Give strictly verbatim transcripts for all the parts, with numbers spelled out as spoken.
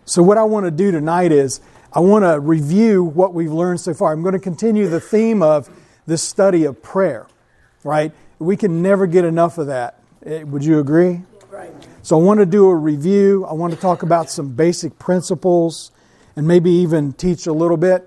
So what I want to do tonight is I want to review what we've learned so far. I'm going to continue the theme of this study of prayer, right? We can never get enough of that. Would you agree? Right. So I want to do a review. I want to talk about some basic principles and maybe even teach a little bit.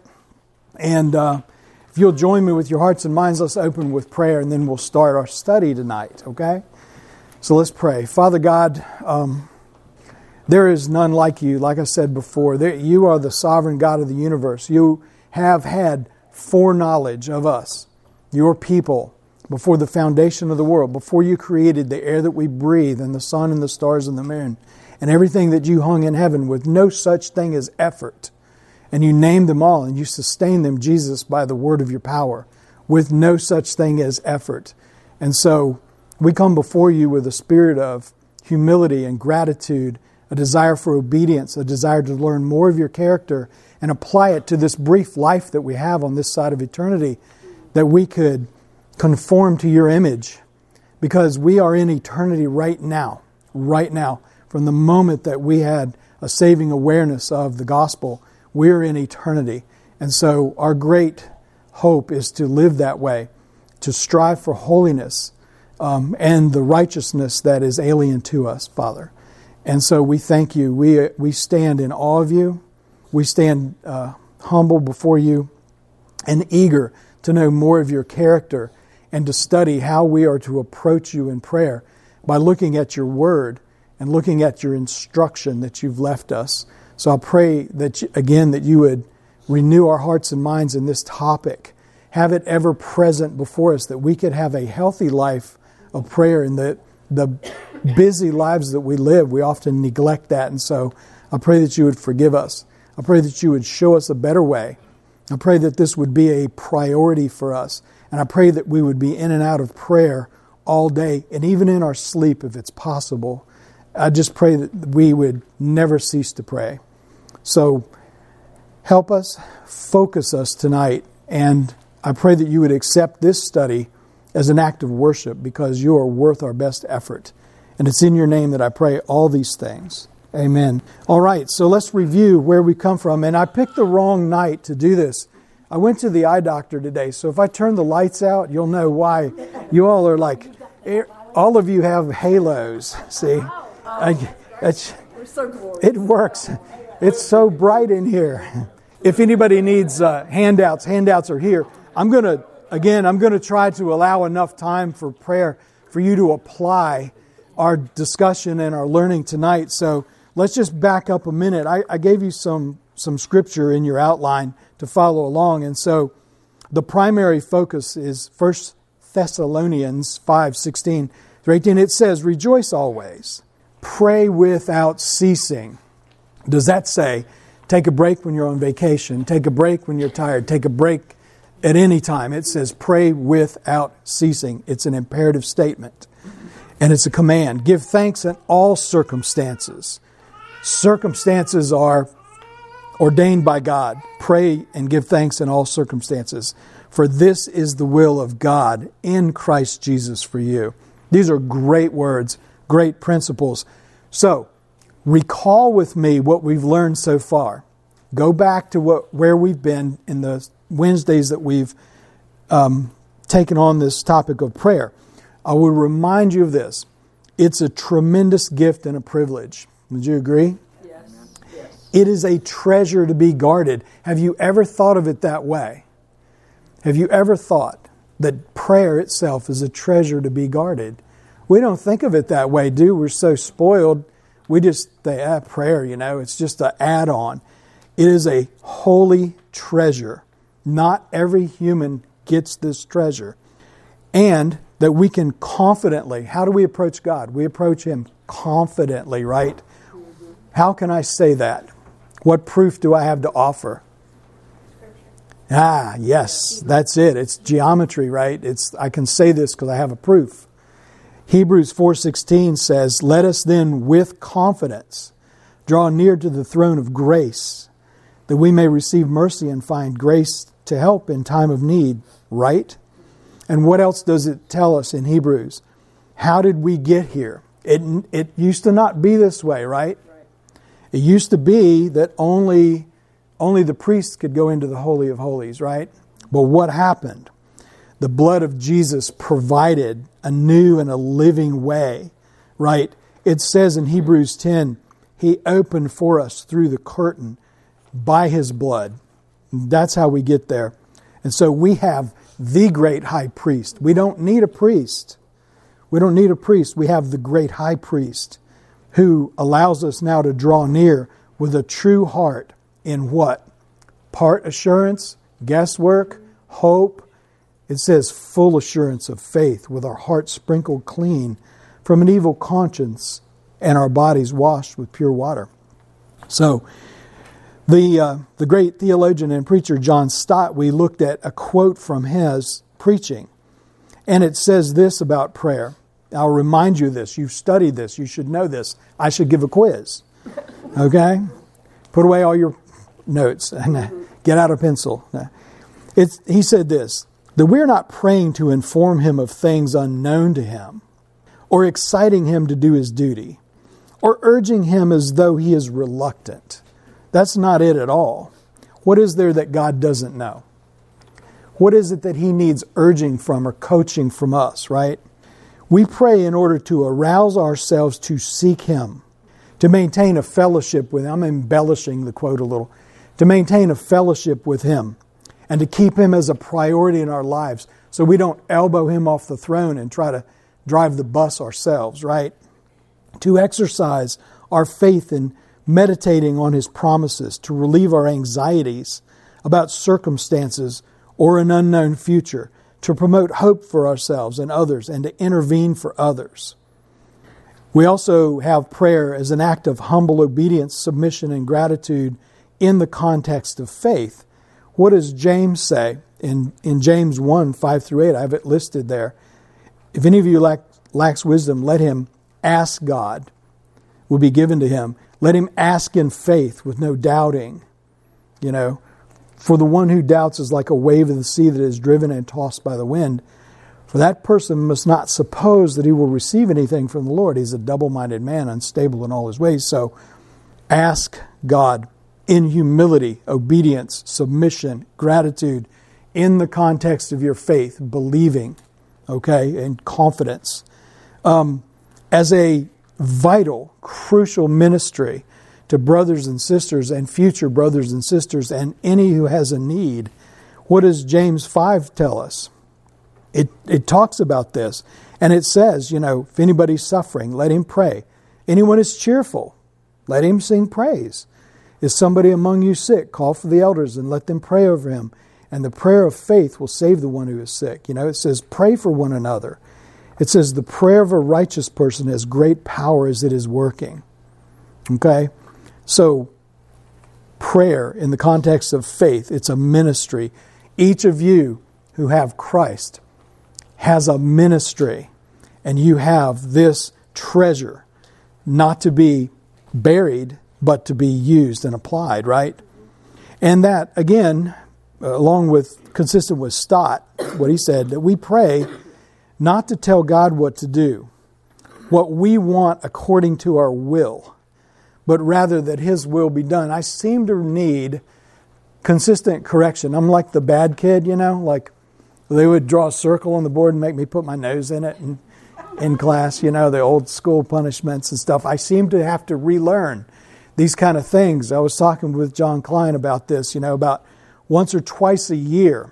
And uh, if you'll join me with your hearts and minds, let's open with prayer and then we'll start our study tonight, okay? So let's pray. Father God, um, there is none like you. Like I said before, there, you are the sovereign God of the universe. You have had foreknowledge of us, your people, before the foundation of the world, before you created the air that we breathe and the sun and the stars and the moon and everything that you hung in heaven with no such thing as effort. And you named them all and you sustained them, Jesus, by the word of your power with no such thing as effort. And so we come before you with a spirit of humility and gratitude, a desire for obedience, a desire to learn more of your character and apply it to this brief life that we have on this side of eternity, that we could conform to your image, because we are in eternity right now, right now. From the moment that we had a saving awareness of the gospel, we're in eternity. And so our great hope is to live that way, to strive for holiness um, and the righteousness that is alien to us, Father. And so we thank you. We, we stand in awe of you. We stand uh, humble before you and eager to know more of your character and to study how we are to approach you in prayer by looking at your word and looking at your instruction that you've left us. So I pray that, you, again, that you would renew our hearts and minds in this topic. Have it ever present before us that we could have a healthy life of prayer in the, the busy lives that we live. We often neglect that. And so I pray that you would forgive us. I pray that you would show us a better way. I pray that this would be a priority for us. And I pray that we would be in and out of prayer all day and even in our sleep if it's possible. I just pray that we would never cease to pray. So help us, focus us tonight, and I pray that you would accept this study as an act of worship because you are worth our best effort. And it's in your name that I pray all these things. Amen. All right, so let's review where we come from. And I picked the wrong night to do this. I went to the eye doctor today, so if I turn the lights out, you'll know why. You all are like, all of you have halos, see? I, it's, it works. It's so bright in here. If anybody needs uh, handouts, handouts are here. I'm going to, again, I'm going to try to allow enough time for prayer for you to apply our discussion and our learning tonight. So let's just back up a minute. I, I gave you some, some scripture in your outline to follow along. And so the primary focus is First Thessalonians five sixteen through eighteen. It says, rejoice always, pray without ceasing. Does that say, take a break when you're on vacation, take a break when you're tired, take a break at any time? It says, pray without ceasing. It's an imperative statement. And it's a command. Give thanks in all circumstances. Circumstances are ordained by God. Pray and give thanks in all circumstances. For this is the will of God in Christ Jesus for you. These are great words, great principles. So, recall with me what we've learned so far. Go back to what where we've been in the Wednesdays that we've um, taken on this topic of prayer. I will remind you of this. It's a tremendous gift and a privilege. Would you agree? Yes. Yes. It is a treasure to be guarded. Have you ever thought of it that way? Have you ever thought that prayer itself is a treasure to be guarded? We don't think of it that way, do we? We're so spoiled. We just think, ah, prayer, you know, it's just an add-on. It is a holy treasure. Not every human gets this treasure. And that we can confidently, how do we approach God? We approach Him confidently, right? How can I say that? What proof do I have to offer? Ah, yes, that's it. It's geometry, right? It's I can say this because I have a proof. Hebrews four sixteen says, let us then with confidence draw near to the throne of grace, that we may receive mercy and find grace to help in time of need, right? And what else does it tell us in Hebrews? How did we get here? It it used to not be this way, right? It used to be that only, only the priests could go into the Holy of Holies, right? But what happened? The blood of Jesus provided a new and a living way, right? It says in Hebrews ten, He opened for us through the curtain by His blood. That's how we get there. And so we have the great high priest. We don't need a priest. We don't need a priest. We have the great high priest who allows us now to draw near with a true heart in what? Part assurance, guesswork, hope. It says full assurance of faith with our hearts sprinkled clean from an evil conscience and our bodies washed with pure water. So, the uh, the great theologian and preacher John Stott, we looked at a quote from his preaching. And it says this about prayer. I'll remind you of this. You've studied this. You should know this. I should give a quiz. Okay? Put away all your notes and get out a pencil. It's, he said this, that we're not praying to inform Him of things unknown to Him, or exciting Him to do His duty, or urging Him as though He is reluctant. That's not it at all. What is there that God doesn't know? What is it that He needs urging from or coaching from us, right? We pray in order to arouse ourselves to seek Him, to maintain a fellowship with Him. I'm embellishing the quote a little. To maintain a fellowship with Him and to keep Him as a priority in our lives so we don't elbow Him off the throne and try to drive the bus ourselves, right? To exercise our faith in meditating on His promises, to relieve our anxieties about circumstances or an unknown future, to promote hope for ourselves and others, and to intervene for others. We also have prayer as an act of humble obedience, submission, and gratitude in the context of faith. What does James say in, in James one, five through eight? I have it listed there. If any of you lack, lacks wisdom, let him ask God, will be given to him. Let him ask in faith with no doubting. You know, for the one who doubts is like a wave of the sea that is driven and tossed by the wind. For that person must not suppose that he will receive anything from the Lord. He's a double-minded man, unstable in all his ways. So ask God in humility, obedience, submission, gratitude, in the context of your faith, believing, okay, and confidence. Um, as a vital, crucial ministry to brothers and sisters and future brothers and sisters and any who has a need. What does James five tell us? It it talks about this. And it says, you know, if anybody's suffering, let him pray. Anyone is cheerful, let him sing praise. Is somebody among you sick? Call for the elders and let them pray over him. And the prayer of faith will save the one who is sick. You know, it says pray for one another. It says the prayer of a righteous person has great power as it is working. Okay? So, prayer in the context of faith, it's a ministry. Each of you who have Christ has a ministry. And you have this treasure not to be buried, but to be used and applied, right? And that, again, along with, consistent with Stott, what he said, that we pray not to tell God what to do, what we want according to our will, but rather that His will be done. I seem to need consistent correction. I'm like the bad kid, you know, like they would draw a circle on the board and make me put my nose in it and, in class, you know, the old school punishments and stuff. I seem to have to relearn these kind of things. I was talking with John Klein about this, you know, about once or twice a year,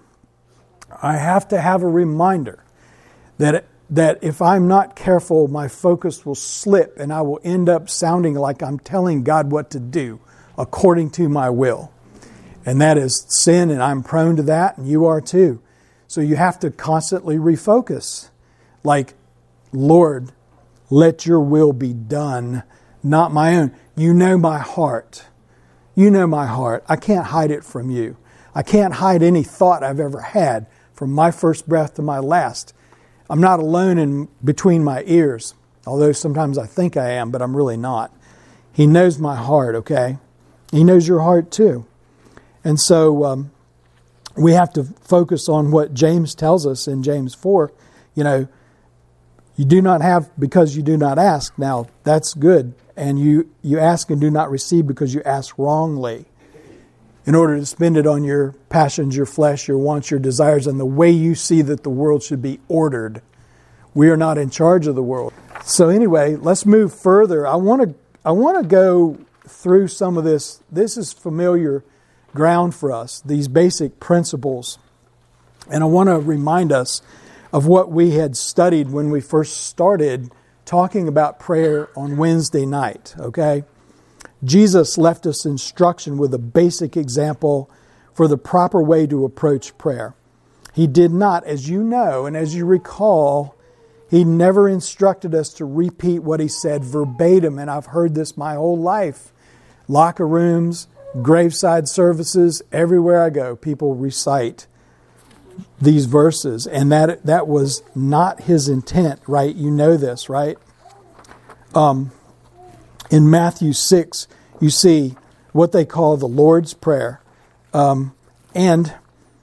I have to have a reminder that that if I'm not careful, my focus will slip and I will end up sounding like I'm telling God what to do according to my will. And that is sin, and I'm prone to that, and you are too. So you have to constantly refocus. Like, Lord, let your will be done, not my own. You know my heart. You know my heart. I can't hide it from you. I can't hide any thought I've ever had from my first breath to my last. I'm not alone in between my ears, although sometimes I think I am, but I'm really not. He knows my heart, okay? He knows your heart too. And so um, we have to focus on what James tells us in James four. You know, you do not have because you do not ask. Now, that's good and you, you ask and do not receive because you ask wrongly, in order to spend it on your passions, your flesh, your wants, your desires, and the way you see that the world should be ordered. We are not in charge of the world. So anyway, let's move further. I want to I want to go through some of this. This is familiar ground for us, these basic principles. And I want to remind us of what we had studied when we first started talking about prayer on Wednesday night, okay? Jesus left us instruction with a basic example for the proper way to approach prayer. He did not, as you know, and as you recall, He never instructed us to repeat what He said verbatim, and I've heard this my whole life. Locker rooms, graveside services, everywhere I go, people recite these verses, and that that was not His intent, right? You know this, right? Um, in Matthew six, you see what they call the Lord's Prayer. Um, and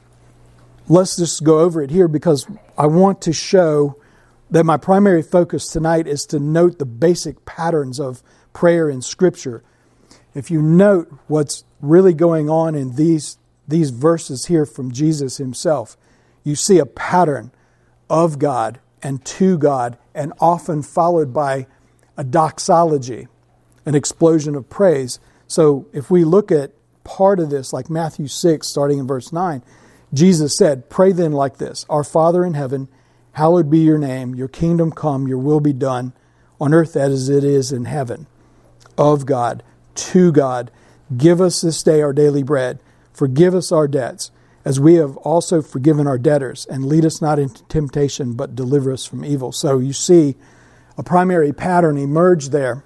let's just go over it here because I want to show that my primary focus tonight is to note the basic patterns of prayer in Scripture. If you note what's really going on in these, these verses here from Jesus Himself, you see a pattern of God and to God, and often followed by a doxology, an explosion of praise. So if we look at part of this, like Matthew six, starting in verse nine, Jesus said, "Pray then like this, Our Father in heaven, hallowed be your name, your kingdom come, your will be done, on earth as it is in heaven." Of God, to God, give us this day our daily bread. Forgive us our debts, as we have also forgiven our debtors. And lead us not into temptation, but deliver us from evil. So you see a primary pattern emerge there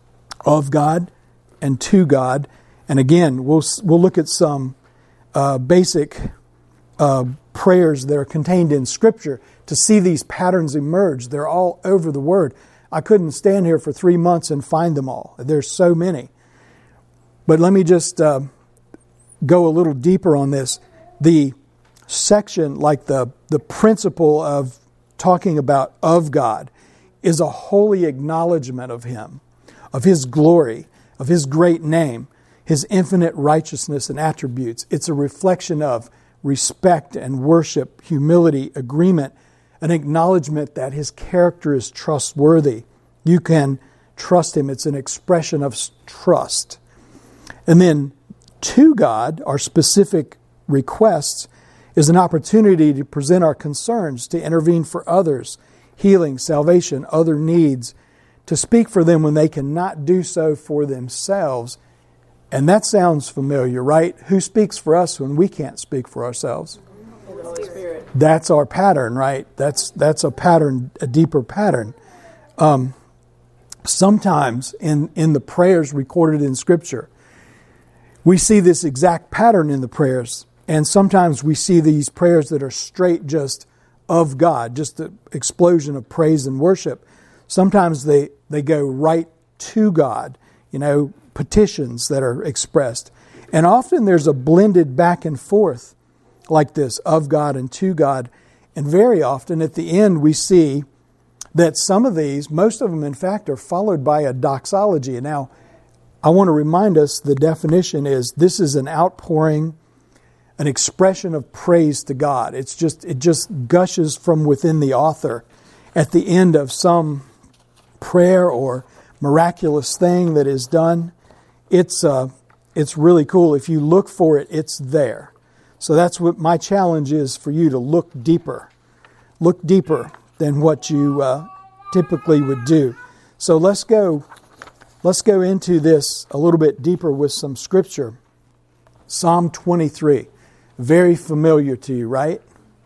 of God and to God. And again, we'll we'll look at some uh, basic uh, prayers that are contained in Scripture to see these patterns emerge. They're all over the Word. I couldn't stand here for three months and find them all. There's so many. But let me just uh, go a little deeper on this. The section, like the, the principle of talking about of God, is a holy acknowledgement of Him, of His glory, of His great name, His infinite righteousness and attributes. It's a reflection of respect and worship, humility, agreement, an acknowledgement that His character is trustworthy. You can trust Him. It's an expression of trust. And then to God, our specific requests, is an opportunity to present our concerns, to intervene for others, healing, salvation, other needs, to speak for them when they cannot do so for themselves. And that sounds familiar, right? Who speaks for us when we can't speak for ourselves? The Holy Spirit. That's our pattern, right? That's that's a pattern, a deeper pattern. Um, sometimes in, in the prayers recorded in Scripture, we see this exact pattern in the prayers. And sometimes we see these prayers that are straight just of God, just an explosion of praise and worship. Sometimes they, they go right to God, you know, petitions that are expressed. And often there's a blended back and forth like this, of God and to God. And very often at the end we see that some of these, most of them in fact, are followed by a doxology. Now, I want to remind us the definition is this is an outpouring, an expression of praise to God. It's just it just gushes from within the author at the end of some prayer or miraculous thing that is done. It's uh, it's really cool. If you look for it, it's there. So that's what my challenge is for you, to look deeper. Look deeper than what you uh, typically would do. So let's go let's go into this a little bit deeper with some Scripture. Psalm twenty-three. Very familiar to you, right?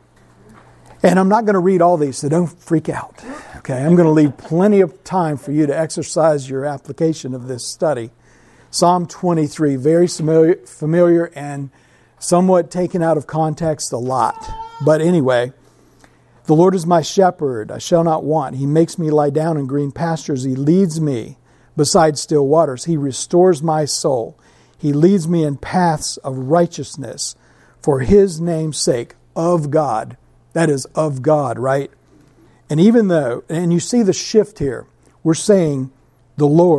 And I'm not going to read all these, so don't freak out. Okay, I'm going to leave plenty of time for you to exercise your application of this study. Psalm twenty-three, very familiar, familiar and somewhat taken out of context a lot. But anyway, the Lord is my shepherd, I shall not want. He makes me lie down in green pastures. He leads me beside still waters. He restores my soul. He leads me in paths of righteousness for His name's sake, of God. That is of God, right? And even though, and you see the shift here, we're saying the Lord,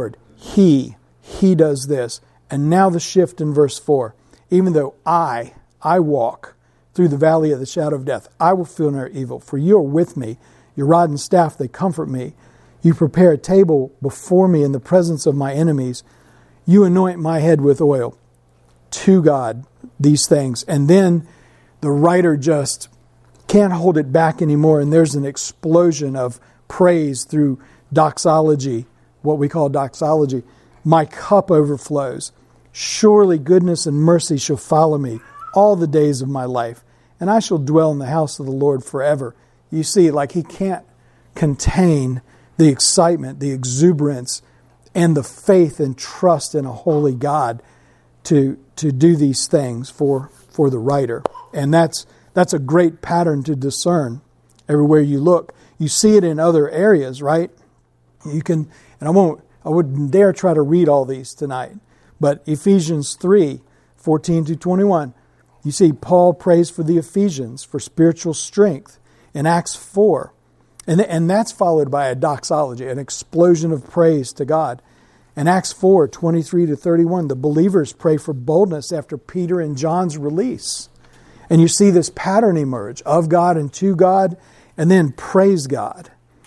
He, He does this. And now the shift in verse four. Even though I, I walk through the valley of the shadow of death, I will fear no evil, for you are with me. Your rod and staff, they comfort me. You prepare a table before me in the presence of my enemies. You anoint my head with oil. To God, these things. And then the writer just can't hold it back anymore, and there's an explosion of praise through doxology, what we call doxology. My cup overflows. Surely goodness and mercy shall follow me all the days of my life, and I shall dwell in the house of the Lord forever. You see, like he can't contain the excitement, the exuberance, and the faith and trust in a holy God to to do these things for, for the writer. And that's that's a great pattern to discern everywhere you look. You see it in other areas, right? You can, and I won't, I wouldn't dare try to read all these tonight. But Ephesians three, fourteen to twenty-one, you see Paul prays for the Ephesians for spiritual strength in Acts four. And, and that's followed by a doxology, an explosion of praise to God. In Acts four, twenty-three to thirty-one, the believers pray for boldness after Peter and John's release. And you see this pattern emerge of God and to God, and then praise God.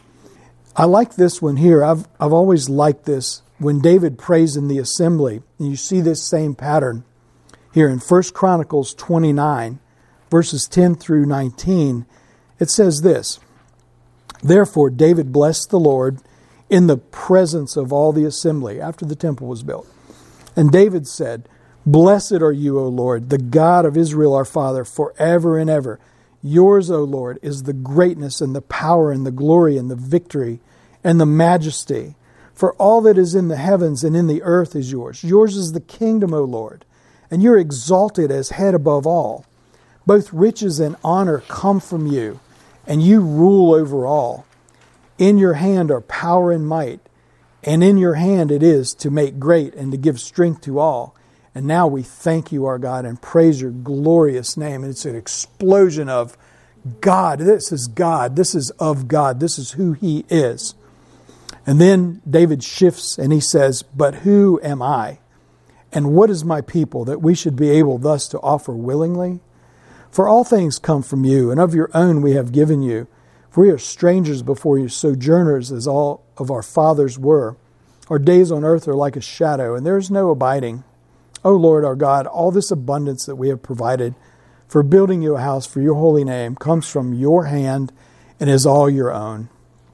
I like this one here. I've I've always liked this. When David prays in the assembly, and you see this same pattern here in First Chronicles twenty-nine, verses ten through nineteen, it says this, Therefore David blessed the Lord in the presence of all the assembly after the temple was built. And David said, Blessed are you, O Lord, the God of Israel our Father, forever and ever. Yours, O Lord, is the greatness and the power and the glory and the victory and the majesty. For all that is in the heavens and in the earth is yours. Yours is the kingdom, O Lord, and you're exalted as head above all. Both riches and honor come from you, and you rule over all. In your hand are power and might, and in your hand it is to make great and to give strength to all. And now we thank you, our God, and praise your glorious name. And it's an explosion of God. This is God. This is of God. This is who He is. And then David shifts and he says, But who am I? And what is my people that we should be able thus to offer willingly? For all things come from you, and of your own we have given you. For we are strangers before you, sojourners as all of our fathers were. Our days on earth are like a shadow, and there is no abiding. O Lord our God, all this abundance that we have provided for building you a house for your holy name comes from your hand and is all your own.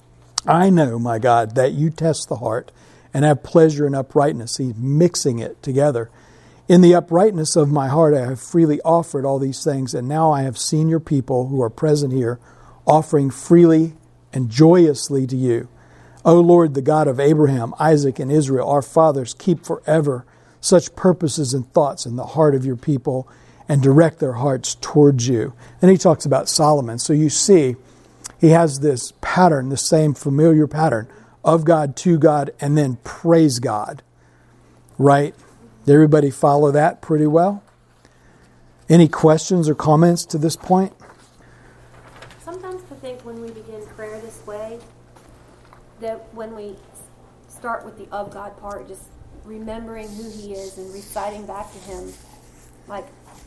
I know, my God, that you test the heart and have pleasure in uprightness. He's mixing it together. In the uprightness of my heart I have freely offered all these things, and now I have seen your people who are present here offering freely and joyously to you. O Lord, the God of Abraham, Isaac, and Israel, our fathers, keep forever such purposes and thoughts in the heart of your people and direct their hearts towards you. And he talks about Solomon. So you see, he has this pattern, the same familiar pattern of God to God and then praise God. Right? Did everybody follow that pretty well? Any questions or comments to this point? Sometimes I think when we begin prayer this way, that when we start with the of God part, just remembering who He is and reciting back to Him, like,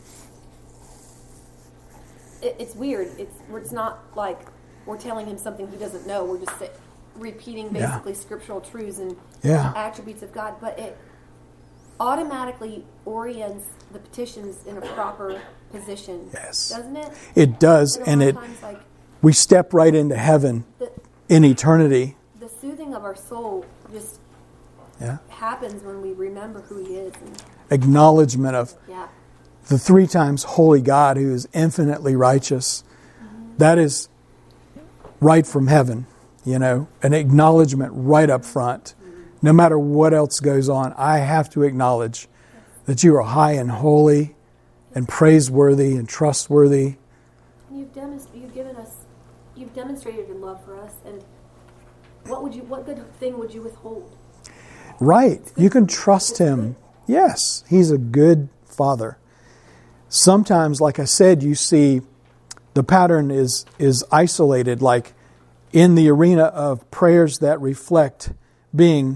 it, it's weird. It's it's not like we're telling Him something He doesn't know. We're just say, repeating basically yeah. scriptural truths and yeah. attributes of God. But it automatically orients the petitions in a proper position. Yes. Doesn't it? It does. And, and it times, like, we step right into heaven the, in eternity. The soothing of our soul just yeah. happens when we remember who He is. And, acknowledgement of yeah. the three times holy God who is infinitely righteous. Mm-hmm. That is right from heaven, you know, an acknowledgement right up front. Mm-hmm. No matter what else goes on, I have to acknowledge that you are high and holy and praiseworthy and trustworthy. You've, demonst- you've given us, you've demonstrated your love for us, and what would you, what good thing would you withhold? Right. You can trust Him. Yes, He's a good Father. Sometimes, like I said, you see the pattern is is isolated, like in the arena of prayers that reflect being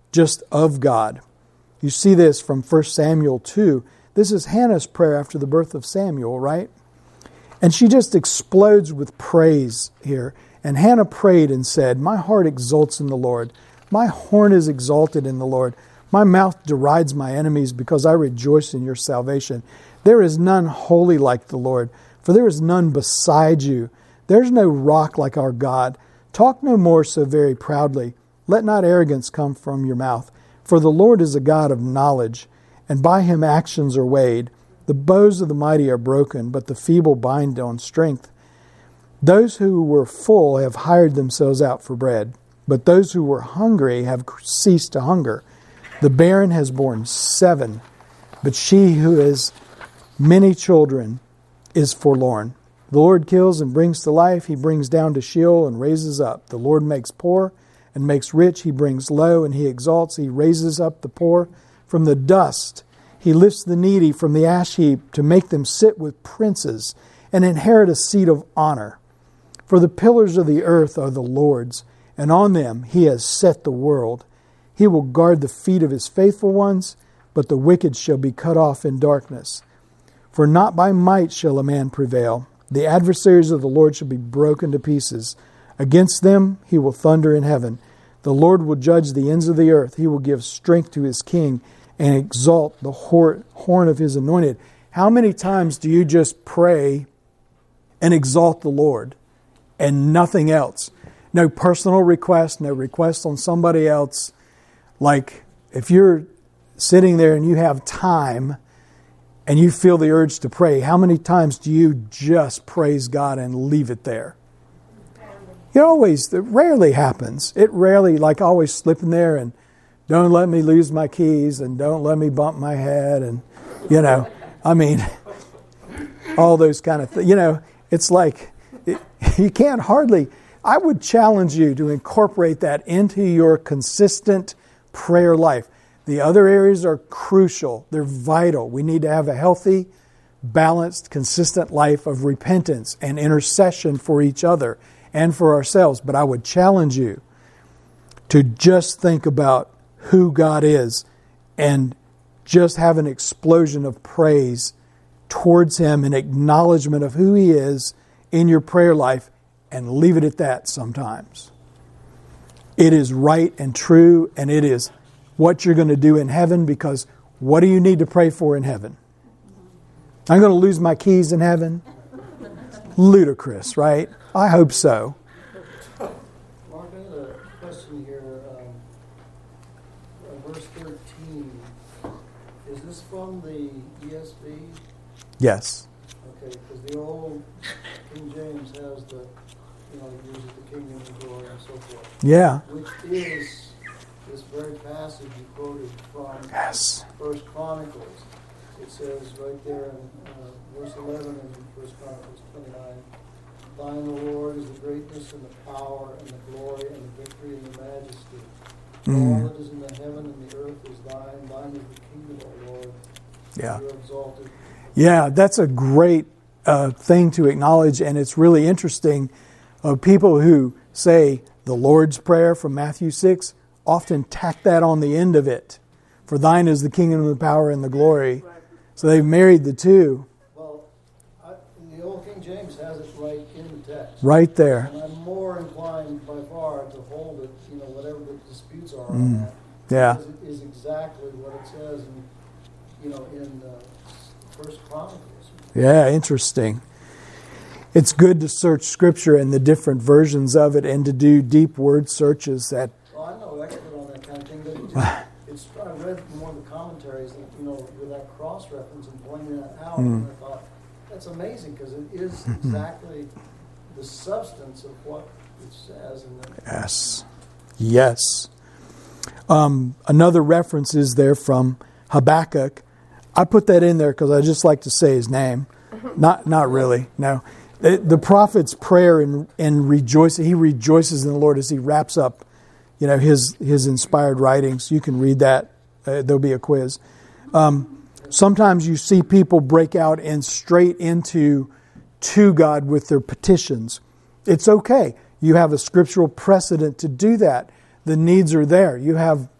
just of God. You see this from First Samuel two. This is Hannah's prayer after the birth of Samuel, right? And she just explodes with praise here. And Hannah prayed and said, "My heart exults in the Lord. My horn is exalted in the Lord. My mouth derides my enemies because I rejoice in your salvation. There is none holy like the Lord, for there is none beside you. There's no rock like our God. Talk no more so very proudly. Let not arrogance come from your mouth. For the Lord is a God of knowledge, and by him actions are weighed. The bows of the mighty are broken, but the feeble bind on strength. Those who were full have hired themselves out for bread, but those who were hungry have ceased to hunger. The barren has borne seven, but she who has many children is forlorn. The Lord kills and brings to life. He brings down to Sheol and raises up. The Lord makes poor and makes rich. He brings low and he exalts. He raises up the poor from the dust. He lifts the needy from the ash heap to make them sit with princes and inherit a seat of honor. For the pillars of the earth are the Lord's, and on them he has set the world. He will guard the feet of his faithful ones, but the wicked shall be cut off in darkness. For not by might shall a man prevail. The adversaries of the Lord shall be broken to pieces. Against them he will thunder in heaven. The Lord will judge the ends of the earth. He will give strength to his king and exalt the horn of his anointed. How many times do you just pray and exalt the Lord and nothing else? No personal request, no request on somebody else. Like if you're sitting there and you have time and you feel the urge to pray, how many times do you just praise God and leave it there? It always, it rarely happens. It rarely, like always slipping there and don't let me lose my keys and don't let me bump my head and, you know, I mean, all those kind of things. You know, it's like, it, you can't hardly, I would challenge you to incorporate that into your consistent prayer life. The other areas are crucial. They're vital. We need to have a healthy, balanced, consistent life of repentance and intercession for each other and for ourselves. But I would challenge you to just think about who God is and just have an explosion of praise towards Him and acknowledgement of who He is in your prayer life, and leave it at that sometimes. It is right and true, and it is what you're going to do in heaven, because what do you need to pray for in heaven? I'm going to lose my keys in heaven? Ludicrous, right? I hope so. Mark, I have a question here. Um, uh, verse thirteen. Is this from the E S V? Yes. Okay, because the old King James has the, you know, uses the kingdom and glory and so forth. Yeah. Which is this very passage you quoted from Yes. First Chronicles. It says right there in uh, verse eleven in First Chronicles twenty-nine, "Thine, O Lord, is the greatness and the power and the glory and the victory and the majesty. Mm. All that is in the heaven and the earth is thine. Thine is the kingdom, O Lord. Yeah. You are exalted." Yeah, that's a great uh, thing to acknowledge, and it's really interesting. Of people who say the Lord's Prayer from Matthew six often tack that on the end of it. For thine is the kingdom and the power and the glory. So they've married the two. Well, I, the old King James has it right in the text. Right there. And I'm more inclined by far to hold it, you know, whatever the disputes are Mm. on that. Yeah. Because it is exactly what it says in, you know, in uh, First Chronicles. Yeah, interesting. It's good to search Scripture and the different versions of it, and to do deep word searches. That Well, I'm no expert on that kind of thing, but it just, it's, I read more of the commentaries, that, you know, with that cross-reference and pointing that out, Mm. and I thought, that's amazing, because it is exactly the substance of what it says. And the, yes, yes. Um, another reference is there from Habakkuk. I put that in there because I just like to say his name. Not, not really. No, the, the prophet's prayer and and rejoicing. He rejoices in the Lord as he wraps up, you know, his his inspired writings. You can read that. Uh, there'll be a quiz. Um, sometimes you see people break out and straight into to God with their petitions. It's okay. You have a scriptural precedent to do that. The needs are there. You have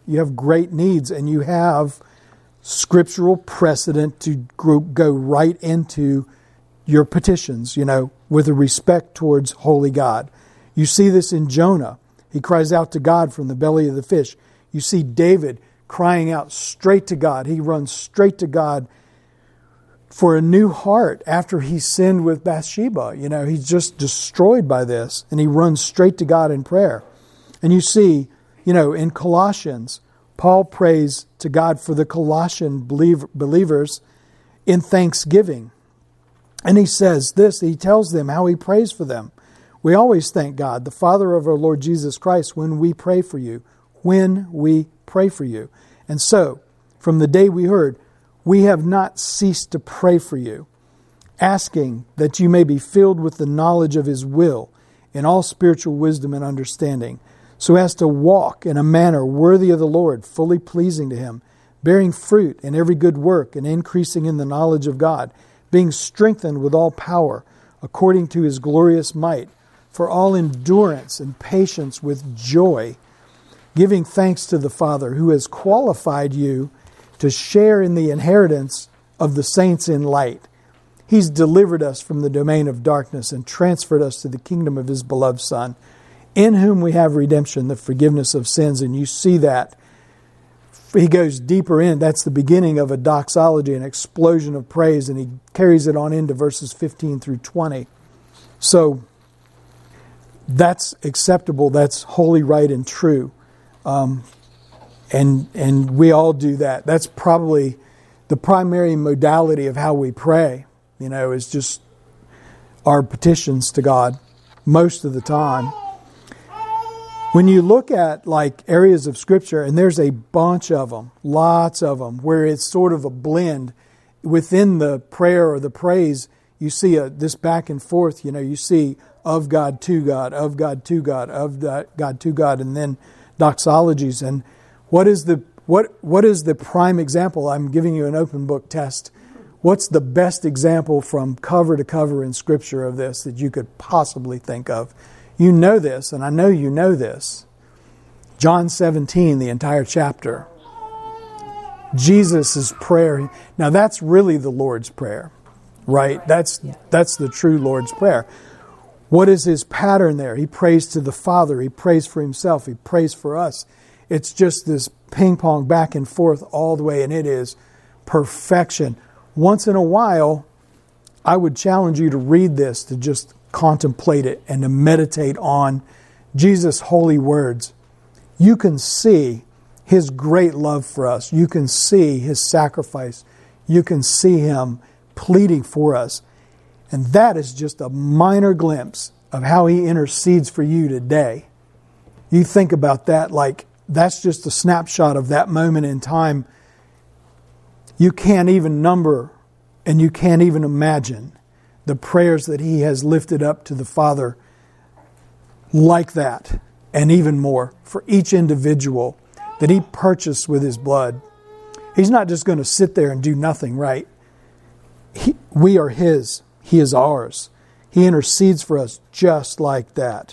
You have great needs, and you have scriptural precedent to go right into your petitions, you know, with a respect towards holy God. You see this in Jonah. He cries out to God from the belly of the fish. You see David crying out straight to God. He runs straight to God for a new heart after he sinned with Bathsheba. You know, he's just destroyed by this, and he runs straight to God in prayer. And you see, you know, in Colossians, Paul prays to God for the Colossian believers in thanksgiving. And he says this, he tells them how he prays for them. We always thank God, the Father of our Lord Jesus Christ, when we pray for you. When we pray for you. And so, from the day we heard, we have not ceased to pray for you, asking that you may be filled with the knowledge of His will in all spiritual wisdom and understanding, so as to walk in a manner worthy of the Lord, fully pleasing to Him, bearing fruit in every good work and increasing in the knowledge of God, being strengthened with all power according to His glorious might, for all endurance and patience with joy, giving thanks to the Father who has qualified you to share in the inheritance of the saints in light. He's delivered us from the domain of darkness and transferred us to the kingdom of His beloved Son, in whom we have redemption, the forgiveness of sins. And you see that. He goes deeper in. That's the beginning of a doxology, an explosion of praise, and he carries it on into verses fifteen through twenty. So that's acceptable. That's holy, right, and true. Um, and and we all do that. That's probably the primary modality of how we pray, you know, is just our petitions to God most of the time. When you look at like areas of Scripture, and there's a bunch of them, lots of them, where it's sort of a blend within the prayer or the praise, you see a, this back and forth, you know, you see of God to God, of God to God, of God to God, and then doxologies. And what is the what what is the prime example? I'm giving you an open book test. What's the best example from cover to cover in Scripture of this that you could possibly think of? You know this, and I know you know this. John seventeen, the entire chapter. Jesus' prayer. Now that's really the Lord's Prayer, right? That's that's the true Lord's Prayer. What is His pattern there? He prays to the Father. He prays for Himself. He prays for us. It's just this ping pong back and forth all the way, and it is perfection. Once in a while, I would challenge you to read this, to just contemplate it and to meditate on Jesus' holy words. You can see His great love for us. You can see His sacrifice. You can see Him pleading for us. And that is just a minor glimpse of how He intercedes for you today. You think about that like that's just a snapshot of that moment in time. You can't even number and you can't even imagine the prayers that He has lifted up to the Father like that, and even more for each individual that He purchased with His blood. He's not just going to sit there and do nothing, right? He, we are His. He is ours. He intercedes for us just like that.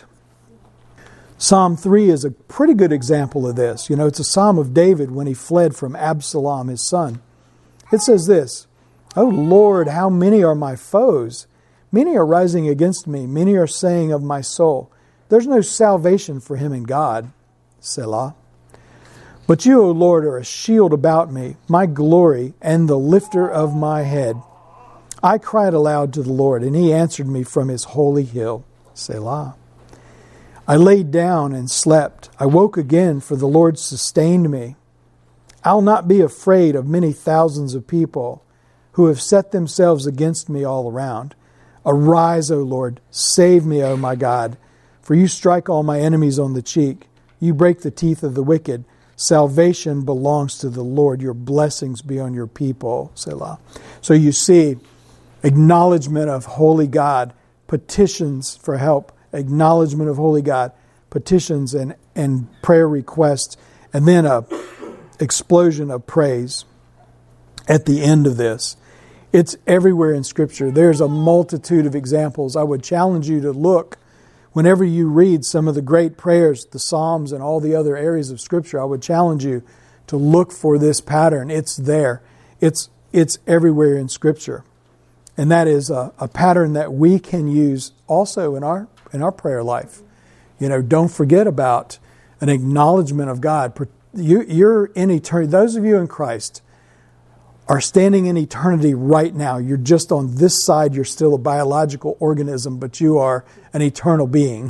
Psalm three is a pretty good example of this. You know, it's a psalm of David when he fled from Absalom, his son. It says this, "O Lord, how many are my foes? Many are rising against me. Many are saying of my soul, there's no salvation for him in God. Selah. But you, O Lord, are a shield about me, my glory, and the lifter of my head. I cried aloud to the Lord, and He answered me from His holy hill. Selah. I laid down and slept. I woke again, for the Lord sustained me. I'll not be afraid of many thousands of people who have set themselves against me all around. Arise, O Lord, save me, O my God, for you strike all my enemies on the cheek. You break the teeth of the wicked. Salvation belongs to the Lord. Your blessings be on your people. Selah. So you see, acknowledgement of holy God, petitions for help, acknowledgement of holy God, petitions and, and prayer requests, and then a explosion of praise at the end of this. It's everywhere in Scripture. There's a multitude of examples. I would challenge you to look whenever you read some of the great prayers, the Psalms and all the other areas of Scripture, I would challenge you to look for this pattern. It's there. It's it's everywhere in Scripture. And that is a, a pattern that we can use also in our in our prayer life. You know, don't forget about an acknowledgement of God. You, you're in eternity. Those of you in Christ are standing in eternity right now. You're just on this side. You're still a biological organism, but you are an eternal being.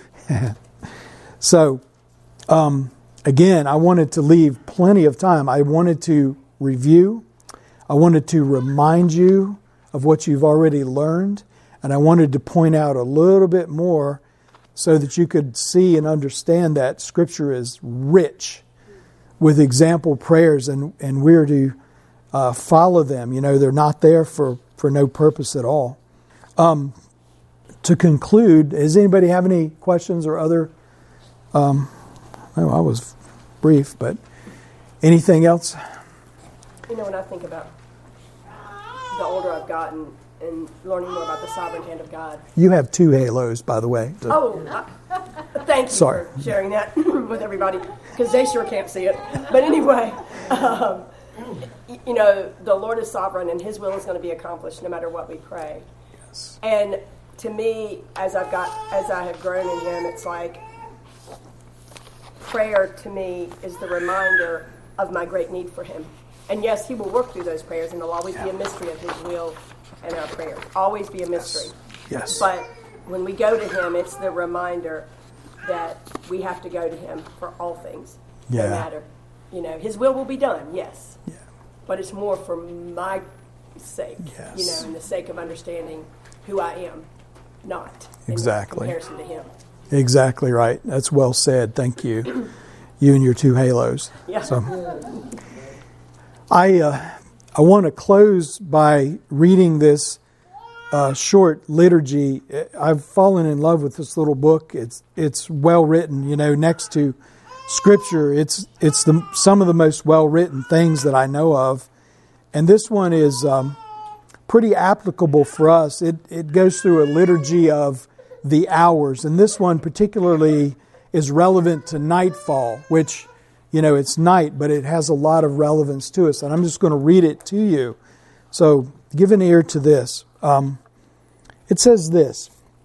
So, um, again, I wanted to leave plenty of time. I wanted to review. I wanted to remind you of what you've already learned. And I wanted to point out a little bit more so that you could see and understand that Scripture is rich with example prayers, and, and we're to uh, follow them. You know, they're not there for, for no purpose at all. Um, to conclude, does anybody have any questions or other... Um, oh, I was brief, but anything else? You know, when I think about the older I've gotten and learning more about the sovereign hand of God. You have two halos, by the way. So. Oh, I, thank you Sorry. for sharing that with everybody, because they sure can't see it. But anyway, um, you know, the Lord is sovereign, and His will is going to be accomplished no matter what we pray. Yes. And to me, as I've got, as I have grown in Him, it's like prayer to me is the reminder of my great need for Him. And yes, He will work through those prayers, and there'll always be a mystery of His will and our prayers. Always be a mystery. Yes. But when we go to Him, it's the reminder that we have to go to Him for all things. Yeah. No matter. You know, His will will be done, yes. Yeah. But it's more for my sake, Yes. you know, and the sake of understanding who I am, not Exactly. in comparison to Him. Exactly right. That's well said. Thank you. You and your two halos. Yeah. So, I uh, I want to close by reading this uh, short liturgy. I've fallen in love with this little book. It's it's well written. You know, next to Scripture, it's it's the some of the most well written things that I know of, and this one is um, pretty applicable for us. It it goes through a liturgy of the hours, and this one particularly is relevant to nightfall, which, you know, it's night, but it has a lot of relevance to us. And I'm just going to read it to you. So give an ear to this. Um, it says this: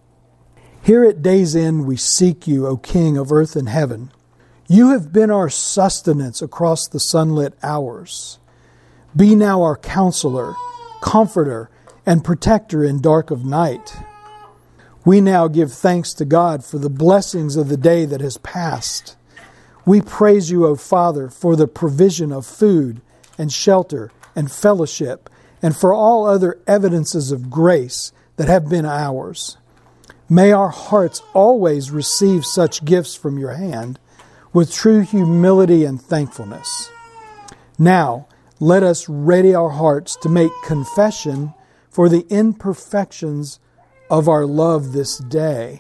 Here at day's end we seek you, O King of earth and heaven. You have been our sustenance across the sunlit hours. Be now our counselor, comforter, and protector in dark of night. We now give thanks to God for the blessings of the day that has passed. We praise you, O Father, for the provision of food and shelter and fellowship, and for all other evidences of grace that have been ours. May our hearts always receive such gifts from your hand with true humility and thankfulness. Now, let us ready our hearts to make confession for the imperfections of our love this day.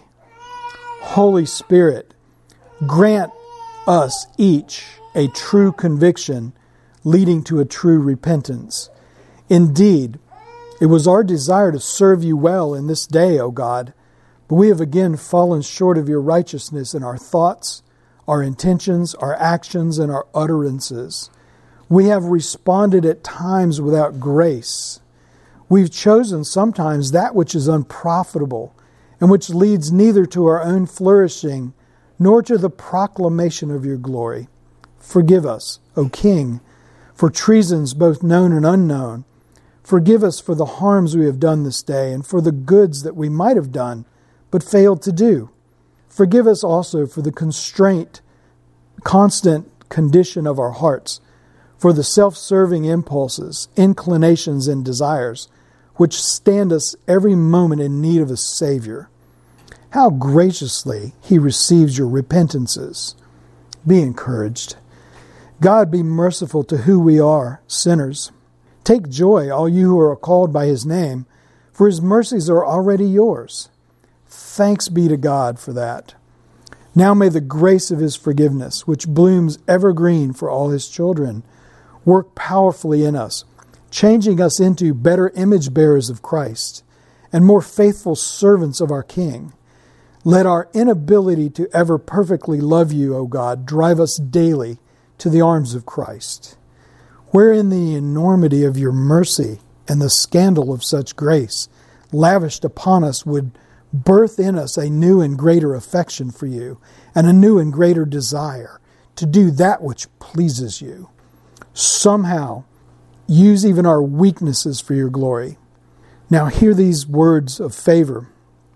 Holy Spirit, grant us each a true conviction leading to a true repentance. Indeed, it was our desire to serve you well in this day, O God, but we have again fallen short of your righteousness in our thoughts, our intentions, our actions, and our utterances. We have responded at times without grace. We've chosen sometimes that which is unprofitable and which leads neither to our own flourishing nor to the proclamation of your glory. Forgive us, O King, for treasons both known and unknown. Forgive us for the harms we have done this day and for the goods that we might have done but failed to do. Forgive us also for the constraint, constant condition of our hearts, for the self-serving impulses, inclinations, and desires, which stand us every moment in need of a Savior. How graciously He receives your repentances. Be encouraged. God be merciful to who we are, sinners. Take joy, all you who are called by His name, for His mercies are already yours. Thanks be to God for that. Now may the grace of His forgiveness, which blooms evergreen for all His children, work powerfully in us, changing us into better image bearers of Christ and more faithful servants of our King. Let our inability to ever perfectly love you, O God, drive us daily to the arms of Christ, wherein the enormity of your mercy and the scandal of such grace lavished upon us would birth in us a new and greater affection for you and a new and greater desire to do that which pleases you. Somehow, use even our weaknesses for your glory. Now hear these words of favor,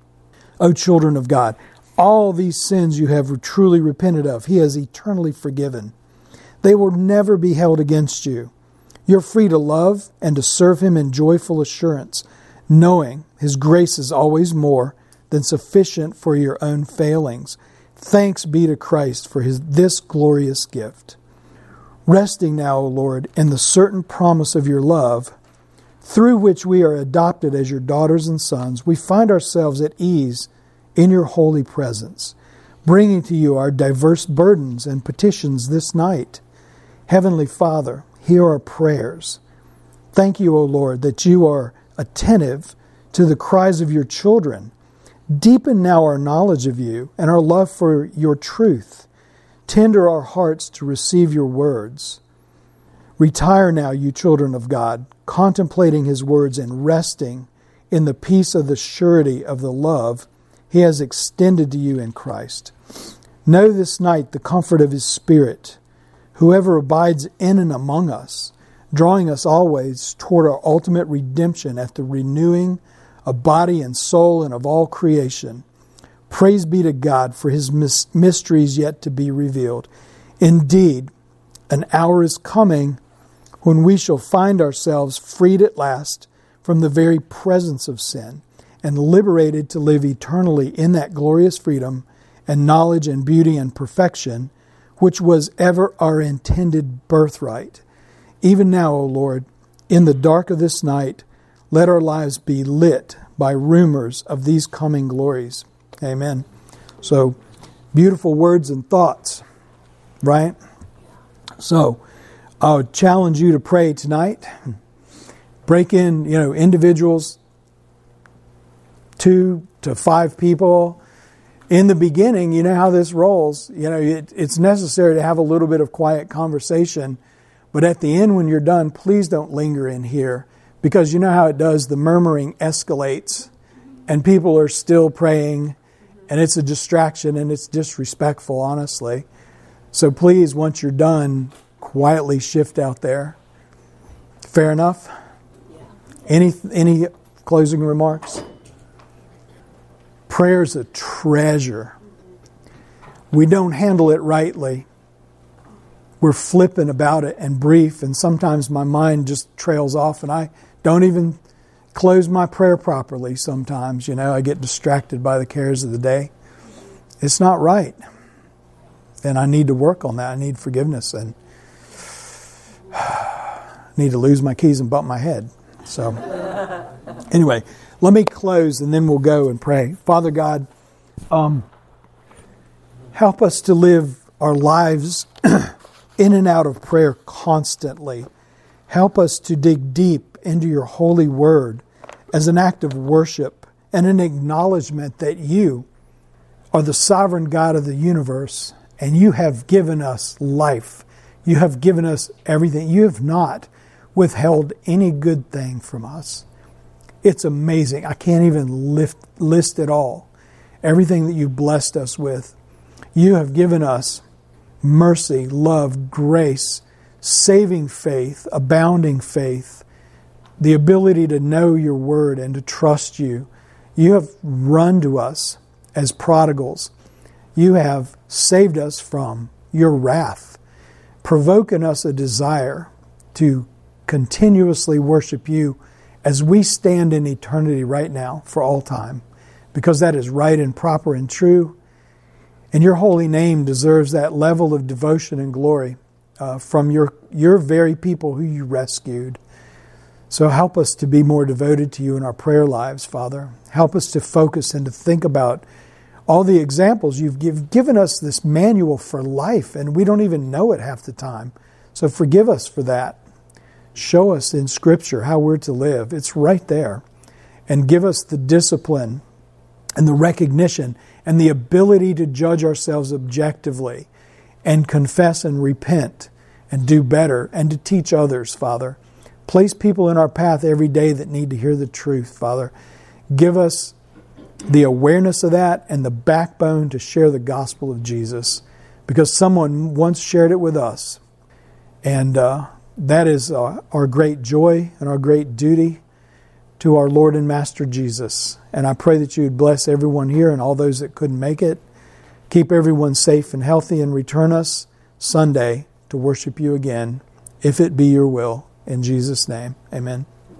O children of God. All these sins you have truly repented of, He has eternally forgiven. They will never be held against you. You're free to love and to serve Him in joyful assurance, knowing His grace is always more than sufficient for your own failings. Thanks be to Christ for his this glorious gift. Resting now, O Lord, in the certain promise of your love, through which we are adopted as your daughters and sons, we find ourselves at ease in your holy presence, bringing to you our diverse burdens and petitions this night. Heavenly Father, hear our prayers. Thank you, O Lord, that you are attentive to the cries of your children. Deepen now our knowledge of you and our love for your truth. Tender our hearts to receive your words. Retire now, you children of God, contemplating his words and resting in the peace of the surety of the love he has extended to you in Christ. Know this night the comfort of his Spirit, whoever abides in and among us, drawing us always toward our ultimate redemption at the renewing of body and soul and of all creation. Praise be to God for his mysteries yet to be revealed. Indeed, an hour is coming when we shall find ourselves freed at last from the very presence of sin and liberated to live eternally in that glorious freedom and knowledge and beauty and perfection, which was ever our intended birthright. Even now, O Lord, in the dark of this night, let our lives be lit by rumors of these coming glories. Amen. So, beautiful words and thoughts, right? So, I would challenge you to pray tonight. Break in, you know, individuals, two to five people. In the beginning, you know how this rolls. You know, it, it's necessary to have a little bit of quiet conversation. But at the end, when you're done, please don't linger in here. Because you know how it does, the murmuring escalates and people are still praying and it's a distraction and it's disrespectful, honestly. So please, once you're done, quietly shift out there. Fair enough? Yeah. Any any closing remarks? Prayer's a treasure. We don't handle it rightly. We're flippant about it and brief, and sometimes my mind just trails off and I don't even close my prayer properly sometimes. You know, I get distracted by the cares of the day. It's not right. And I need to work on that. I need forgiveness and I need to lose my keys and bump my head. So anyway, let me close and then we'll go and pray. Father God, um, help us to live our lives in and out of prayer constantly. Help us to dig deep into your holy word as an act of worship and an acknowledgement that you are the sovereign God of the universe and you have given us life. You have given us everything. You have not withheld any good thing from us. It's amazing. I can't even lift, list it all. Everything that you blessed us with. You have given us mercy, love, grace, saving faith, abounding faith, the ability to know your word and to trust you. You have run to us as prodigals. You have saved us from your wrath, provoking us a desire to continuously worship you as we stand in eternity right now for all time, because that is right and proper and true. And your holy name deserves that level of devotion and glory uh, from your, your very people who you rescued. So help us to be more devoted to you in our prayer lives, Father. Help us to focus and to think about all the examples. You've give, given us this manual for life, and we don't even know it half the time. So forgive us for that. Show us in Scripture how we're to live. It's right there. And give us the discipline and the recognition and the ability to judge ourselves objectively and confess and repent and do better and to teach others, Father. Place people in our path every day that need to hear the truth, Father. Give us the awareness of that and the backbone to share the gospel of Jesus, because someone once shared it with us. And uh, that is uh, our great joy and our great duty to our Lord and Master Jesus. And I pray that you would bless everyone here and all those that couldn't make it. Keep everyone safe and healthy, and return us Sunday to worship you again, if it be your will. In Jesus' name, amen.